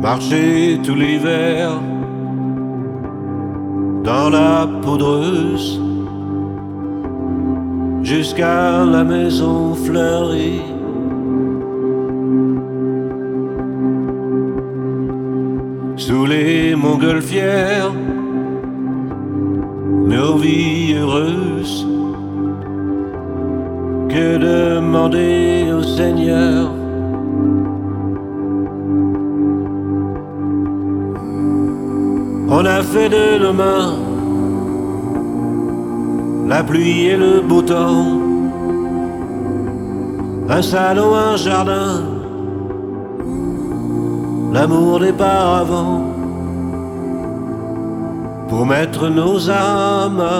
marcher tout l'hiver dans la poudreuse jusqu'à la maison fleurie. Sous les montgolfières, nos vies heureuses, que demander au Seigneur? On a fait de nos mains la pluie et le beau temps, un salon, un jardin, l'amour des paravents, pour mettre nos âmes